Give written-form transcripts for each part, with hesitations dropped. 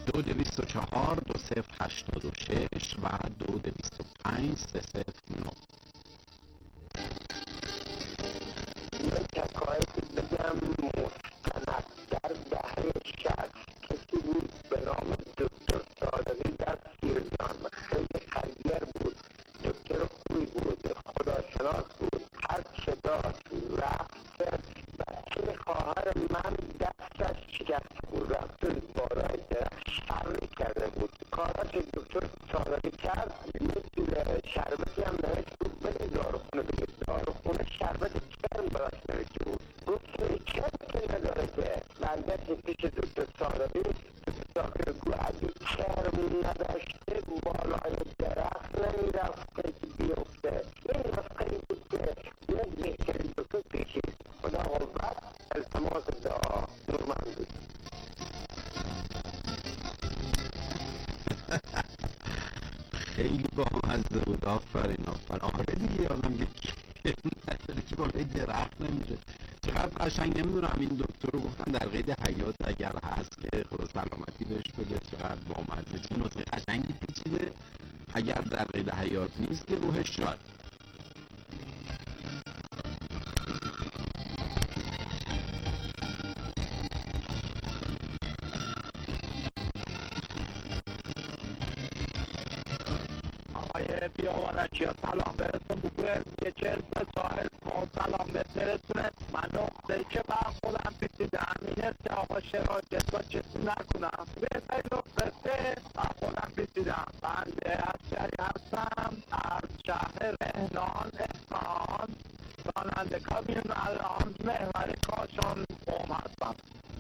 2204 2086 و 2205 309. یک حکایتی بگم مستند در دهه 60 کسی بود به نام دکتر صادقی در سیرجان. خیلی خیر بود، دکتر خوبی بود، خداشناس بود، هر چه داشت رفت. بچه خواهر من دستش شکست بود، رفت بالای درخت شرمی کرده بود. کاراش دکتر صادقی کرد، یک شربتی هم نوشت بود بده داروخونه بگید. داروخونه شربت چرم براش نوشته بود. گفت چرم که نداره که برگشت پیش دکتر صادقی. دکتر صادقی گفت اگه چرم نداشته بالای درخت نمیرفته که بیفته. این نسخه بود که یک بهترین دکتر پیشید. خدا قوت، التماس دعا، نورمندی. خیلی بامزه بود. آفرین. آره دیگه، آدم یک نداره که بالای درخت نمیره. چقدر قشنگ. نمیدونم این دکتر رو گفتن در قید حیات اگر هست که خدا سلامتی بهش بده. چقدر بامزه، چه نسخه قشنگی پیچیده. اگر در قید حیات نیست که روحش شاد. بیاورد یا سلام برسون بگوید که چرس ساحل ما سلام برسونه. من نقطه‌ای که بر خودم پیچیدم این است که آقا شراجت با چیزی نکنم. بهتری نقطه بر خودم پیچیدم. بنده عسکری هستم از شهر رهنان اصفهان، راننده کامیون الان محور کاشان قم هستم.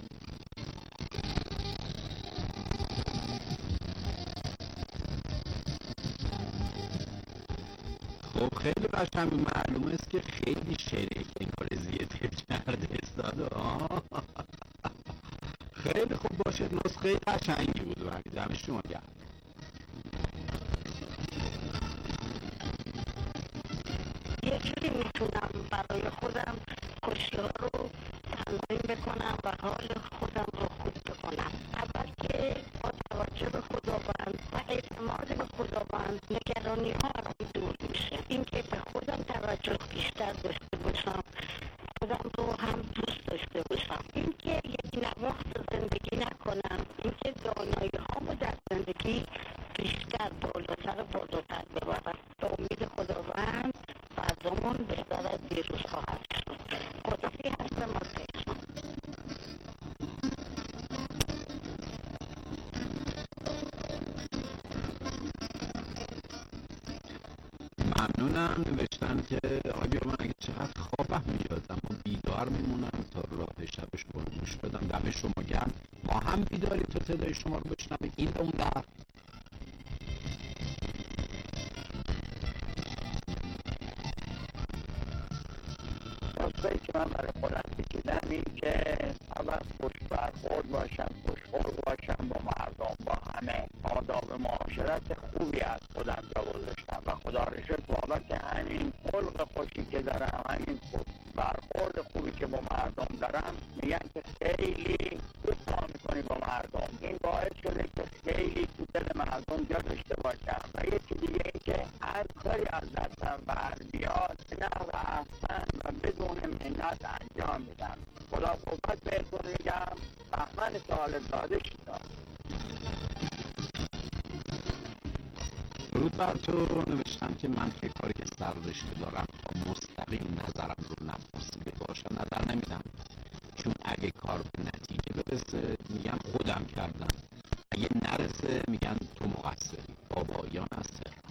خب خیلی قشنگ. معلومه است که خیلی شریک این کار زیاده کرده استاد. خیلی خوب باشه. نسخه قشنگی بود و دم شما گرم. یه جوری میتونم برای خودم کشی‌ها رو تنظیم بکنم و حال خودم رو خوب بکنم. اول که با توجه به خداوند و اعتماد به خداوند نگرانی ها رو دور میشه. اینکه به خودم توجه بیشتر داشته باشم، خودم رو هم دوست داشته باشم. اینکه یک نواخت زندگی نکنم. اینکه دانایی هامو در زندگی بیشتر بالاتر ببرم. به امید خداوند فرزامون بهتر از دیروز خواهد شد. قدسی هستم از تهران. ممنونم. نوشتن که آقای بیرون اگه چقدر خوابم میاد اما بیدار میمونم تا راه شب شما رو گوش بدم. دم شما گرم. ما هم بیداری تا صدای شما رو بشنویم. این اون در نسخه‌ای که من برای خودم پیچیدم این که اول خوش برخورد باشم، خوشخلق باشم با مردم، با همه. آداب معاشرت خوبی از خودم جا گذاشتم و خدا رو شکر بابت همین خلق خوشی که دارم، همین برخورد خوبی که با مردم دارم، میگن که خیلی دوست میکنی با مردم. این باعث شده که خیلی تو دل مردم جا داشته باشم. و یکی دیگه این که هر کاری از دستم بر بیاد نه و احسن و بدون منت انجام میدم. خدا قوت بهتون میگم. بهمن سال زاده شدم. درود بر تو. نوشتم که من که کاری که سررشته دارم تا مستقیم نظرم رو نپرسیده باشه نظر نمیدم، چون اگه کار به نتیجه برسه میگم خودم کردم، اگه نرسه میگن تو مقصری. بابایان از تهران.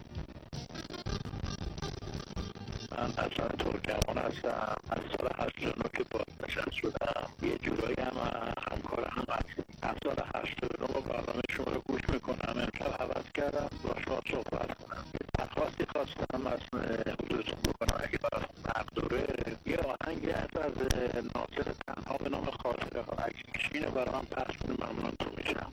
من اصلا ترکمان هستم. از سال 89 که بازنشسته شدم. یه جورایی هم همکار هم هستیم. از سال 89 با برنامه شما رو گوش میکنم. امشب عوض کردم با شما صحبت کنم. درخواستی خواستم از حضورتون بکنم اگه برای مقدوره یه آهنگی هست از ناصر تنها به نام خاطره ها. اگه میشینه برای من پخش کنه ممنونتون میشم.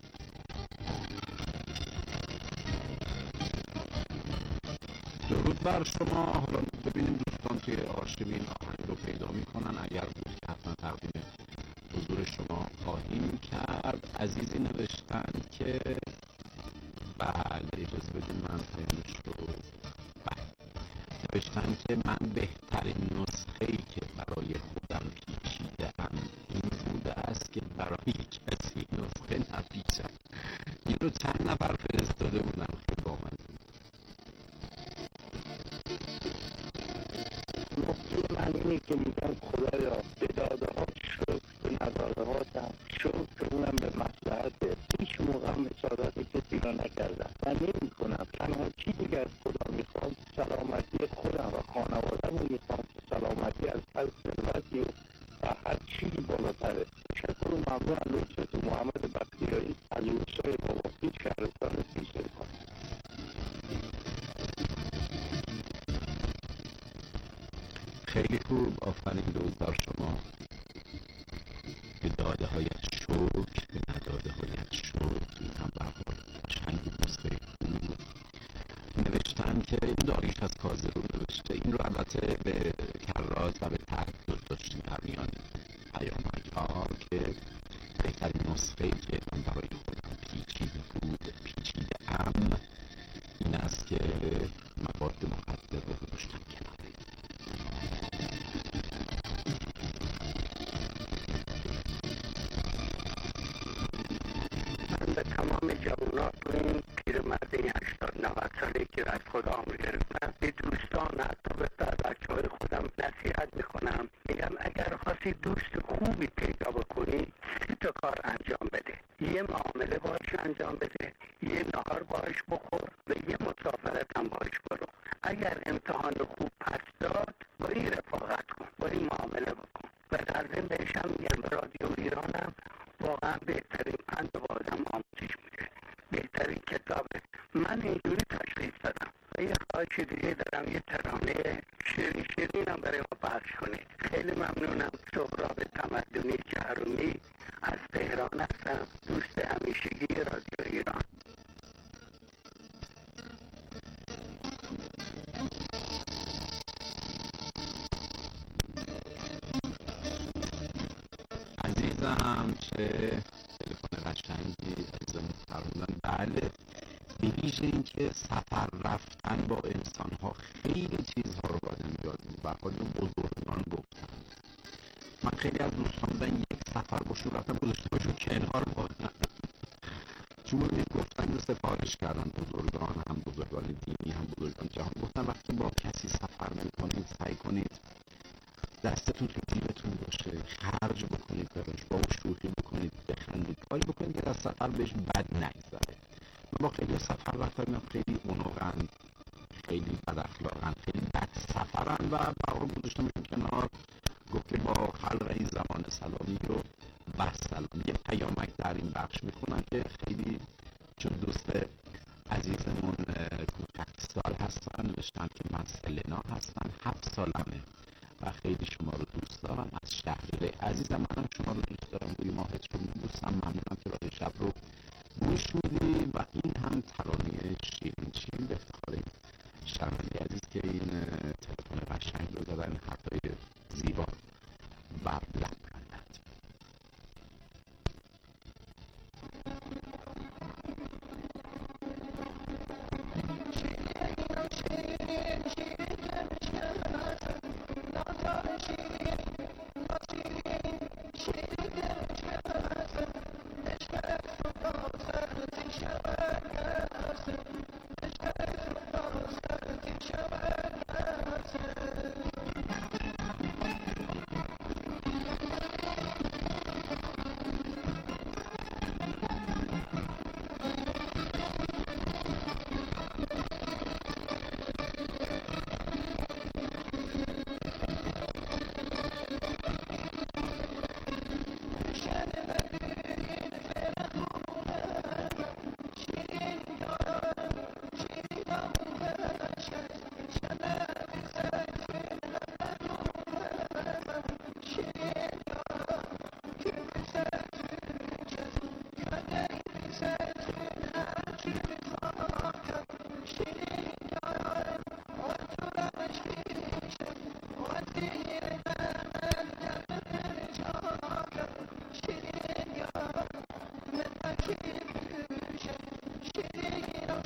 درود بر شما. حالا ببینیم دوستان توی آرشیو این آهنگ رو پیدا میکنن. اگر بود که حتما تقدیم حضور شما خواهیم کرد. عزیزی نوشتن که بله اجازه بدید من پیامش رو نوشتن که من بهترین نسخه‌ای که برای خودم پیچیده‌ام این بوده است که برای کسی نسخه نپیچم. این رو چند نفر فرستاده بودن، خیلی بامزه. نقطه من اینه که میگم خدایا به داده ها شکر، به نداده ها شکر، اونم به مصلحت. هیچ موقع مساعدت کسی را نکردم و نمی کنم. تنها چیزی که از خدا میخوام سلامتی خودم و خانوادم رو میخوام که سلامتی از هر ثروتی و هر چیزی بالاتره. تشکر و ممنون از لطفتون. محمد بختیاری از روستای باباپیر، شهرستان سیستان. خیلی خوب، آفرین، دوزار شما. به داده هایت شکر، به نداده هایت شکر. این هم برخورد قشنگ نسخه خوبی بود. نوشتن که این داریش از کازرون نوشته، این رو البته به کراز و به تحقیق داشتیم در میان پیامک ها که بهترین نسخه‌ای که من برای خودم پیچیده ام این است که مواد مخدر رو گذاشتم کنار. به تمام جوانات و این پیرمرد 80-90 ساله که از خدا میگرفتم، به دوستان حتی به بچه های خودم نصیحت میکنم، میگم اگر خواستی دوست خوبی پیدا بکنی 3 تا کار انجام بده. یه معامله باش انجام بده، یه نهار باش بخور و یه مسافرت هم باش برو. اگر امتحان خوب پس داد با این رفاقت کن، با این معامله بکن. و در ضمن بهش هم میگم رادیو ایرانم واقعا بهترین پند و بازم آموزش میده، بهترین کتابه. من اینجوری تشخیص دادم و یه خواهش دیگه دارم، یه ترانه شیرین هم برای ما پخش کنید. خیلی ممنونم. سهراب تمدنی جهرومی از تهران هستم، دوست همیشگی رادیو ایران. عزیزم چه تلفن قشنگی عزیزم فرمودن. بله، به ویژه این که سفر رفتن با انسان ها خیلی چیزها رو باید یاد میگیریم. و خود بزرگان گفتن، من خیلی از دوستان بودن یک سفر باشون رفتن گذاشته باشون کنار بادن، چون گفتن سفارش کردن بزرگان، هم بزرگان دینی هم بزرگان جهان، گفتن وقتی با کسی سفر میکنید سعی کنید دستتون تو جیبتون باشه، خرج بکنید براش، با شوخی بکنید، بخندید، کاری بکنید که در سفر بهش بد نگذره. من با خیلی سفر رفتم، خیلی اونوغن، خیلی بد اخلاقن، خیلی بد سفرن و برای گذاشتمشون کنار. گفت که با خلق این زمان سلامی و سلام. یه پیامک در این بخش میخونم که خیلی چون دوست عزیزمون کوچک سال هستن، نوشتن که من سلنا هستم، 7 سالمه و خیلی شما رو دوست دارم. از شهر عزیزم منم شما رو دوست دارم، روی ماهت رو دوستم. ممنونم که راه شب رو گوش میدی و این هم ترانه شیرین به افتخار این شنونده عزیز که این تلفن قشنگ رو دادن، حرفای زیبا و لبخندت.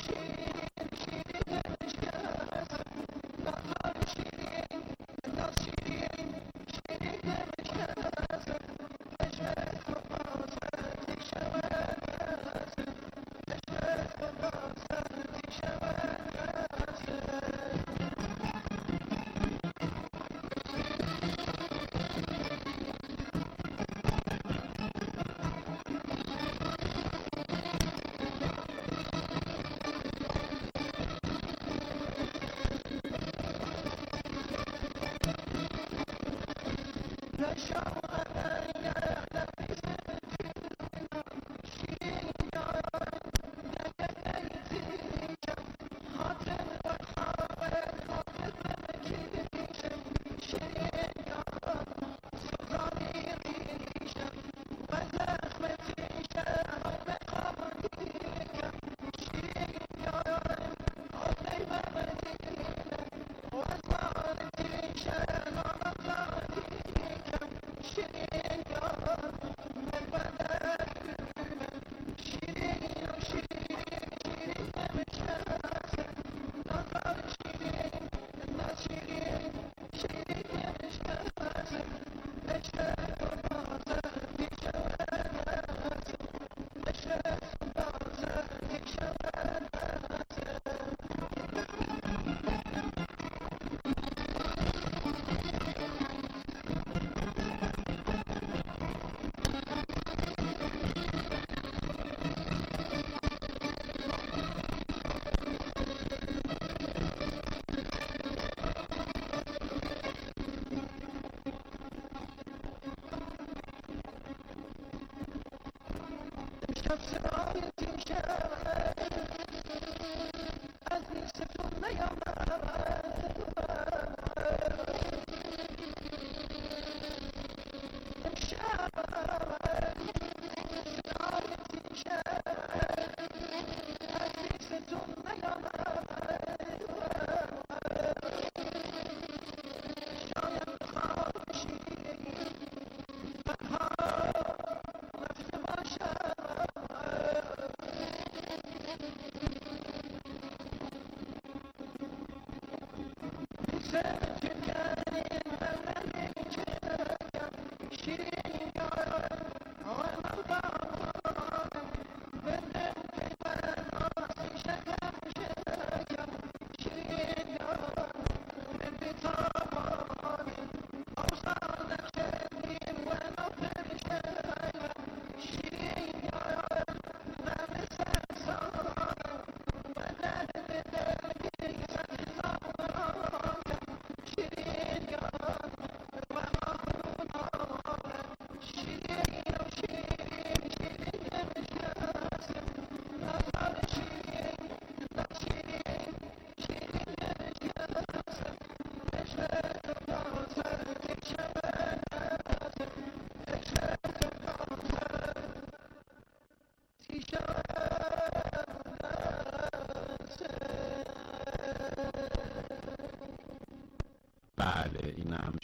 بله این هم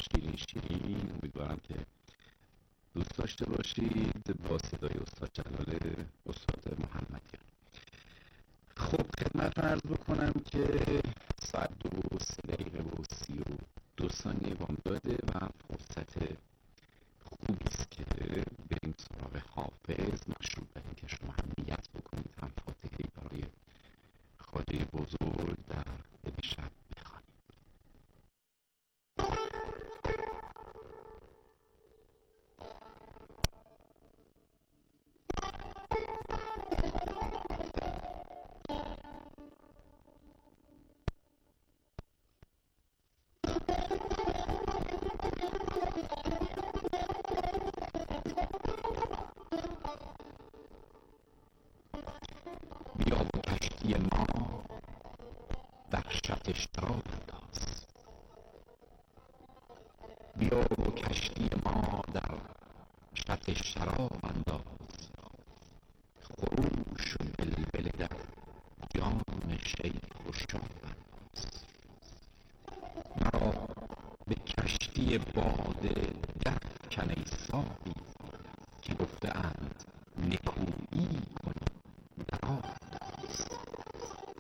شیرین امیدوارم که دوست داشته باشید با صدای استاد جلال استاد محمدیان. خب خدمت عرض بکنم که ساعت 2:32 وام داده و فرصت خوبی است که بریم سراغ حافظ، مشروط بر این که شما هم نیت بکنید هم فاتحه‌ای برای خواجه بزرگ در دل شب بخوانید. بیا و کشتی ما در شط شراب انداز، بیا و کشتی ما در شط شراب انداز، خروش و بلبل در جام شیخ و شاب انداز. مرا به کشتی باده درکن ای ساقی، که گفته اند نکویی کنی در آب انداز.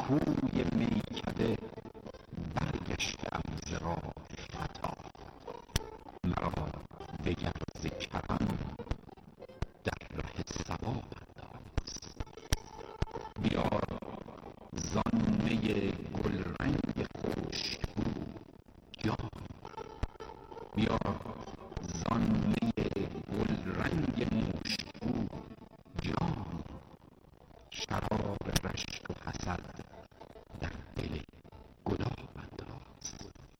کوی میکده برگشتم ز راه خطا، مرا دگر ز کرم در ره صواب انداز. بیار زان می گلرنگ خشکبو جام، بیار زان می گلرنگ مشکبو جام، شراب رشک و حسد در دل گلاب انداز.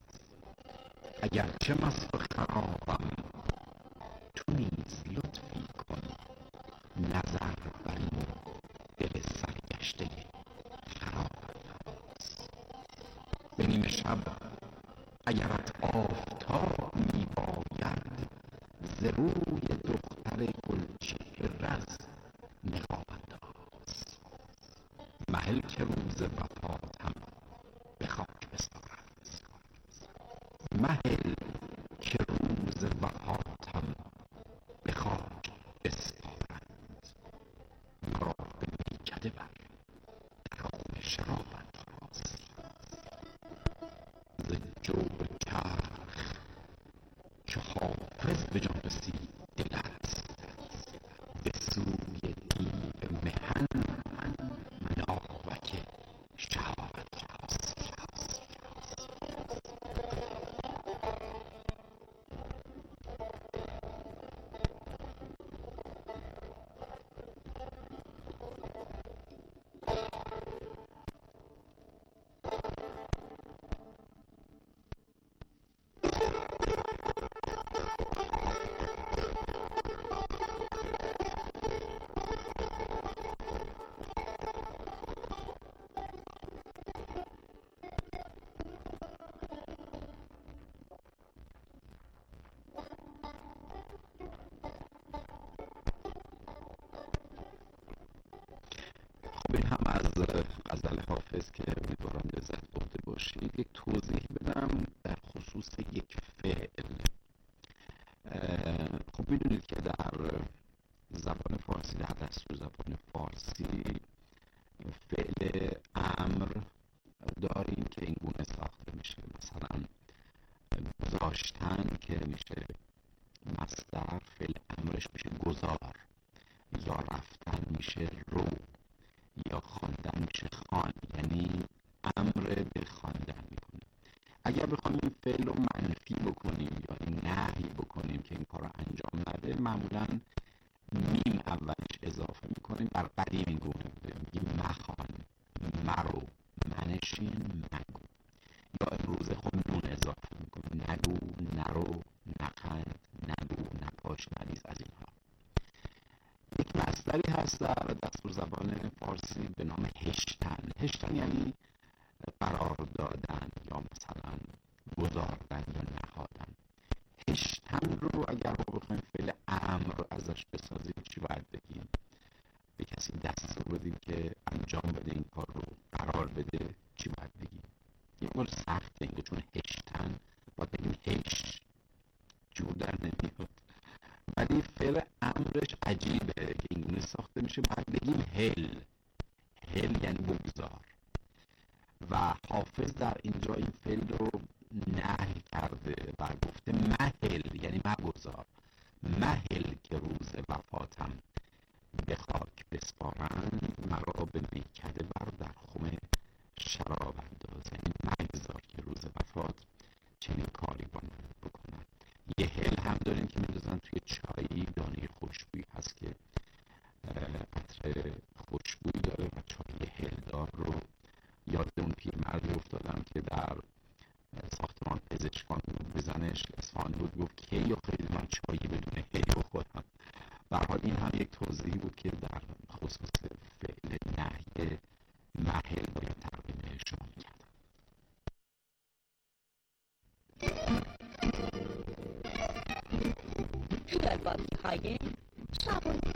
اگرچه مست و خرابم تو نیز لطفی کن، نظر بر این دل سرگشته خراب انداز. به نیمه شب اگرت آفتاب می باید، ز روی دختر گلچهره رز نقاب انداز. مهل که روز وفاتم به خاک بسپارند، مهل که روز وفاتم به خاک بسپارند، مرا به میکده بر در خم شراب انداز. ز جور چرخ چو حافظ به جان رسید دلت، به سوی دیو محن ناوک شهاب انداز. این هم از غزل حافظ که امیدوارم لذت برده باشید. یک توضیح بدم در خصوص یک فعل. خب میدونید که در زبان فارسی، در دستور زبان فارسی، فعل امر داریم که این گونه ساخته میشه. مثلا گذاشتن که میشه مصدر، فعل امرش میشه گذار، یا رفتن میشه رو، یا خواندن میشه خوان، یعنی امر به خواندن میکنه. اگر بخوایم این فعل رو منفی بکنیم یا نهی بکنیم که این کار رو انجام نده، معمولا میم اولش اضافه میکنیم. در قدیم این گونه بوده، میگیم مخوان، مرو، منشین، مگو. یا امروزه خب نون اضافه میکنیم، نگو، نرو، نخند، نگو، نپاش، نریز، از اینها. یک مصدری هست در دستور زبان فارسی به نام هشتن. هشتن یعنی قرار دادن یا مثلا گذاردن یا نهادن. هشتن رو اگر ما بخوایم فعل امر ازش بسازیم چی باید بگیم؟ به کسی دستور بدیم که انجام بده این کار رو، قرار بده، چی باید بگیم؟ یه مورد سخته اینگه، چون هشتن باید بگیم هش، جور در نمیاد. ولی فعل امرش عجیبه که اینگونه ساخته میشه، باید بگیم هل. هل یعنی بگذار. و حافظ در اینجا این فعل رو نهی کرده و گفته مهل، یعنی مگذار. مهل که روز وفاتم به خاک بسپارند، مرا به میکده بر در خم شراب انداز. یعنی مگذار که روز وفات چنین کاری با من بکنن. یه هل هم داریم که می‌دازن توی چایی، دانه خوشبویی هست که عطر خوشبویی داره و چای هلدار رو یاد اون پیرمردی افتادم که در ساختمان پزشکان بود، بزنش اصفهان بود، گفت کی یا خیلی من چایی بدون هی بخورم. به هر حال این هم یک توضیحی بود که در خصوص فعل نهی محل باید تقدیم شما می‌کردم. توی شبانه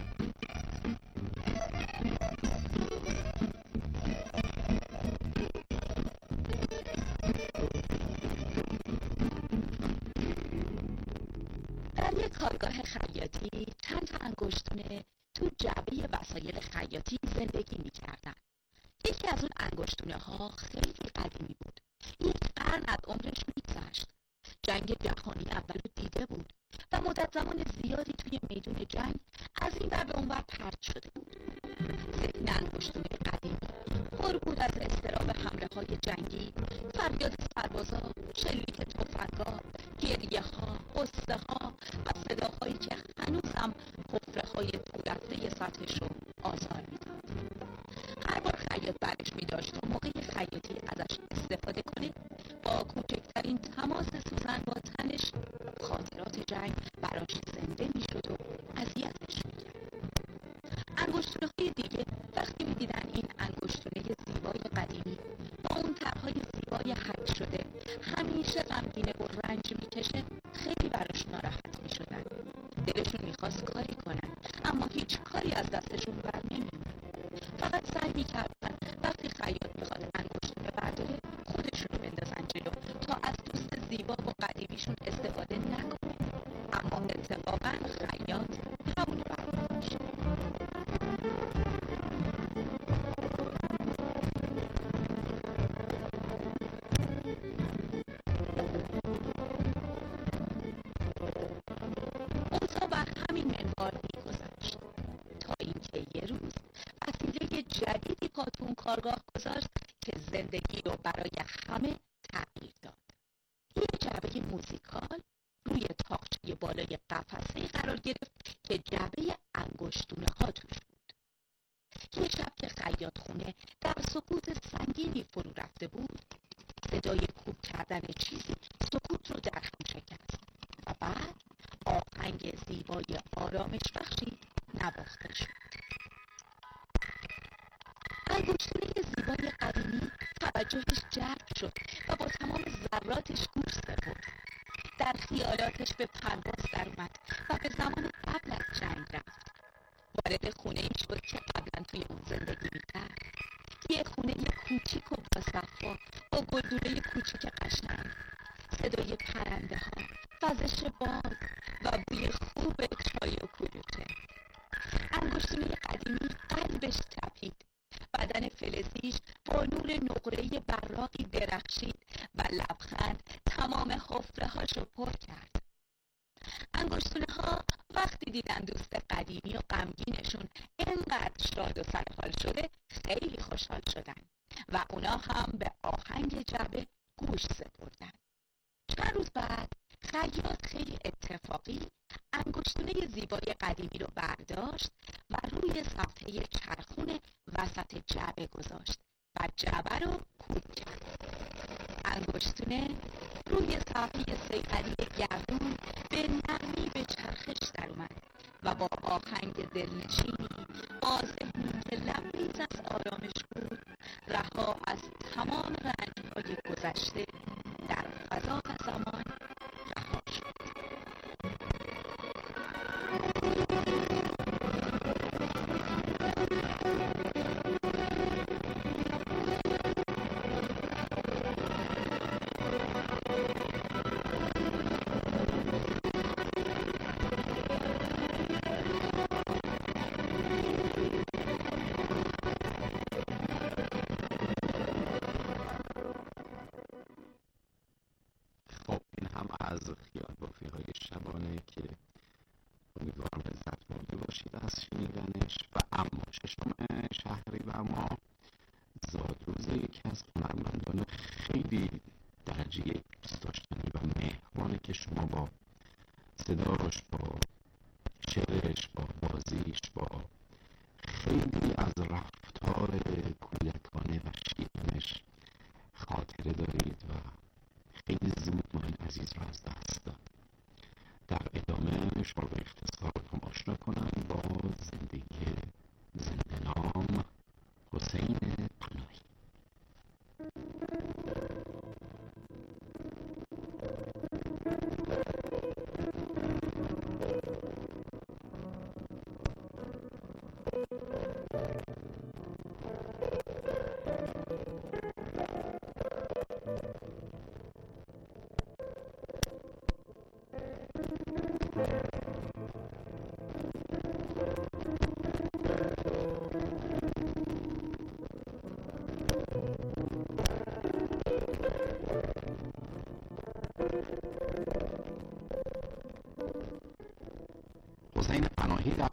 در یک کارگاه خیاطی چند تا انگشتونه تو جعبه وسایل خیاطی زندگی می‌کردن. یکی یکی از اون انگشتونه ها خیلی قدیمی بود. 1 قرن از عمرش میگذشت. جنگ جهانی اول رو دیده بود و مدت زمان زیادی توی میدون جنگ از این ور به اون ور پرت شده بود. ذهن انگشتونه قدیمی پر بود از اضطراب حمله های جنگی، فریاد سربازا، شلیک تفنگ‌ها، گریه ها، غصه ها و صداهایی که هنوزم حفره های دوررفته سطحش رو آزار میداد. هر بار خیاط برش می‌داشت تا موقع خیاطی ازش استفاده کنه، با کوچکترین تماس سوزن با تنش خاطرات جنگ براش زنده میشد و اذیتش میکرد. انگشتونه‌های دیگه وقتی می‌دیدن این انگشتونه زیبای قدیمی با اون طرح‌های زیبای حک شده همیشه غمگینه و رنج میکشه، خیلی براش ناراحت میشدن. دلشون میخواست کاری کنن، اما هیچ کاری از دستشون بر نمیومد. فقط سعی میکردن وقتی خیاط میخواد انگشتونه برداره خودشونو بندازن جلو تا از دوست زیبا و قدیمیشون استفاده نکنه، اما اتفاقا خیاط همونو برداشت. اوضاع بر همین منوال میگذشت تا اینکه یه روز وسیله جدیدی پا تو اون کارگاه گذاشت که زندگی رو برای همه تغییر داد. یه جعبه موزیکال روی تاقچه بالای قفسه قرار گرفت که جعبه انگشتونه ها توش بود. یه شب که خیاط خونه در سکوت سنگینی فرو رفته بود، صدای کوب کردن چیزی سکوت رو در هم شکست و بعد آهنگ زیبای آرامش بخشی نواخته شد. انگشتونه زیبای قدیمی توجهش جلب شد و با تمام ذراتش گوش سپرد. در خیالاتش به پرواز در اومد و به زمان قبل از جنگ رفت. وارد خونه ای شد که قبلا توی اون زندگی میکرد. یه خونه کوچیک و باصفا با گلدونه کوچیک قشنگ، صدای پرنده ها، وزش باد و بوی خوب چای و کلوچه. انگشتونه قدیمی قلبش تپید. بدن فلزیش با نور نقره‌ای براقی درخشید و لبخند تمام حفره هاشو پر کرد. انگشتونه ها وقتی دیدن دوست قدیمی و غمگینشون اینقدر شاد و سرحال شده خیلی خوشحال شدن و اونا هم به آهنگ جعبه گوش سپردن. چند روز بعد خیاط خیلی اتفاقی انگشتونه زیبای قدیمی رو برداشت و روی صفحه چرخون وسط جعبه گذاشت و جعبه رو کوب کرد. انگشتونه روی صفحه صیقلی گردون به نرمی به چرخش در اومد و با آهنگ دلنشینی با ذهنی که لبریز از آرامش بود، رها از تمام رنج‌های گذشته در فضا و زمان رها شد. از خیال بافی‌های شبانه که امیدوارم لذت برده باشید از شنیدنش. و اما 6 شهریور ماه زادروز یکی از هنرمندان خیلی درجه دوست داشتنی و مهربانه که شما با صداش، با شعرش، با بازیش، با خیلی از رفتار کودکانه و شیرینش خاطره دارید و خیلی زود ما این عزیز را از دست داد. در ادامه شما به اختصارتون آشنا کنم با زندگی زنده‌نام حسین پناهی.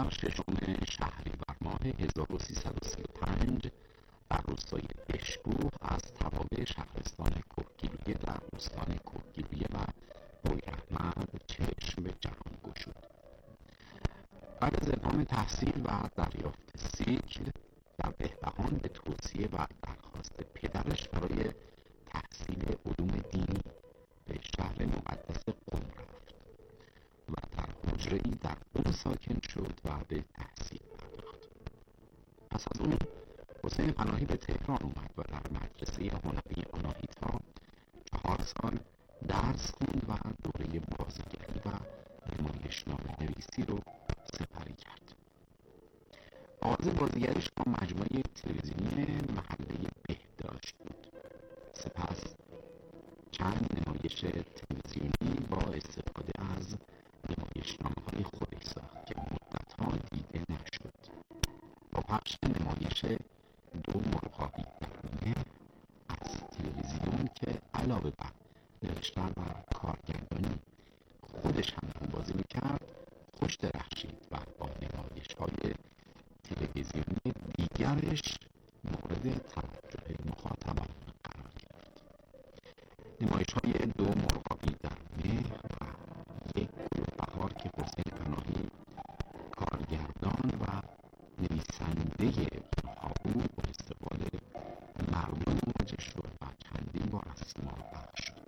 در 6 شهریور ماه 1335 در روستای بشکوه از توابع شهرستان کهگیلویه در استان کهگیلویه و بویراحمد چشم به جهان گشود. بعد از ادامه تحصیل و دریافت سیکل در بهبهان به توصیه و درخواست پدرش برای تحصیل علوم دینی به شهر مقدس قم رفت و در حجره‌ای در قم ساکن شد و به تحصیل پرداخت. پس از اون حسین پناهی به تهران اومد و در مدرسه هنری آناهیتا 4 سال درس خوند و دوره بازیگری و نمایشنامه نویسی رو سپری کرد. آغاز بازیگریش با مجموعه تلویزیونی محله بهداشت بود. سپس چند نمایش تلویزیونی با استفاده از نمایشنامه‌های خودش ساخت که مدت‌ها دیده نشد. با پخش نمایش 2 مرغابی در مه از تلویزیون که علاوه بر نوشتن و کارگردانی خودش هم بازی میکرد خوش درخشید و با نمایش‌های تلویزیونی دیگرش مورد توجه مخاطبان قرار گرفت. نمایش‌های 2 مرغابی در مه و 1 گل بهار که حسین پناهی کارگردان و نویسنده اونها بود با استقبال مردم مواجه شد و چندین بار از سیما پخش شد.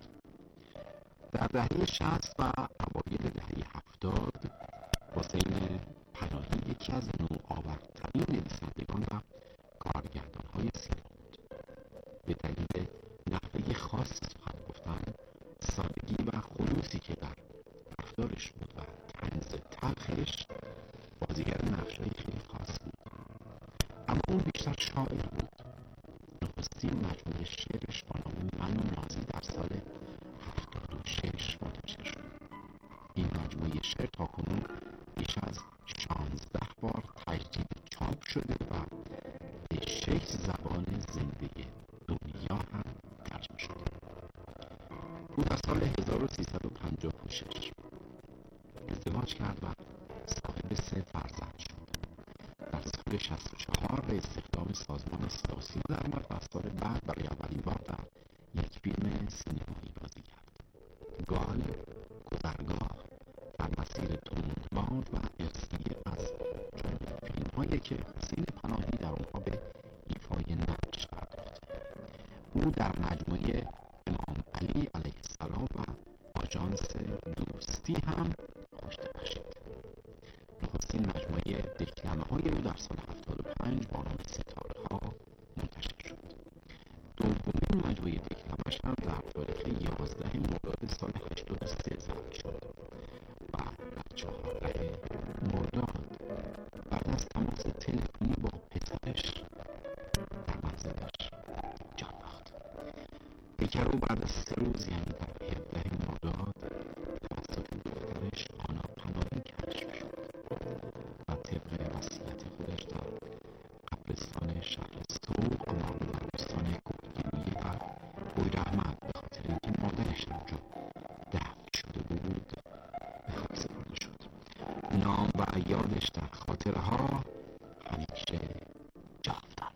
در دهه 60 و اوایل دهه 70 حسین پناهی یکی از نوآورترین نویسندگان و کارگردان‌های سینما بود. به دلیل نحوه خاص سخن گفتن، سادگی و خلوصی که در رفتارش بود و طنز تلخش بازیگر نقش‌های خیلی خاص بود. اما اون بیشتر شاعر بود. نخستین مجموعه شعرش با نام من و نازی در سال 76 منتشر شد. این مجموعه شعر تاکنون بیش از 16 بار تجدید چاپ شده و به 6 زبان زنده دنیا هم ترجمه شده. او در سال 1356 ازدواج کرد و صاحب 3 فرزند شد. در سال 64 به استخدام سازمان سیاسی درآمد و سال بعد برای اولین بار در یک فیلم سینمایی بازی کرد. گال، گذرگاه، در مسیر تندباد و ارسیه از جمله فیلم‌هایی که حسین پناهی در آنها به ایفای نقش پرداخت. او در مجموعه امام علی علیه السلام و آژانس دوستی هم خوش درخشید. نخستین مجموعه دکلمه‌های او در سال 75 با نام ستاره‌ها منتشر شد. دومین مجموعه دکلمه‌اش هم در تاریخ 11 مرداد سال 83 ضبط شد و در 14 مرداد بعد از تماس تلفنی با پسرش در منزلش جان باخت. پیکر او بعد از 3 روز یعنی در 17 مرداد توسط دخترش آنا پناهی کشف شد و طبق وصیت خودش در قبرستان شهر سوق واقع در استان کهگیلویه و بویراحمد به خاطر اینکه مادرش اونجا دفن شده بود به خاک سپرده شد. نام و یادش در خاطره ها همیشه جاودان.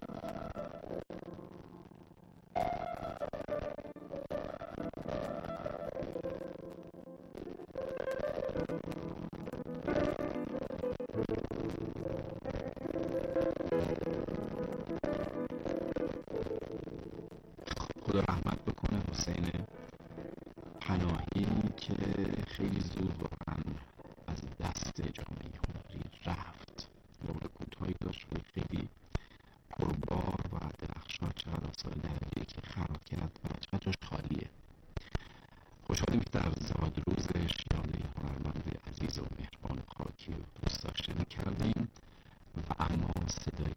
خدا رحمت بکنه حسین پناهی که خیلی زود واقعا از دست جامعه هنری رفت. عمر کوتاهی داشت ولی خیلی پربار و درخشان. چقدر آثار درجه‌ای که خلق کرد و چقدر جاش خالیه. خوشحالیم که در زاد روزش یاد هنرمند عزیز و مهربان خاکی و دوست داشتنی کردیم و اما صدای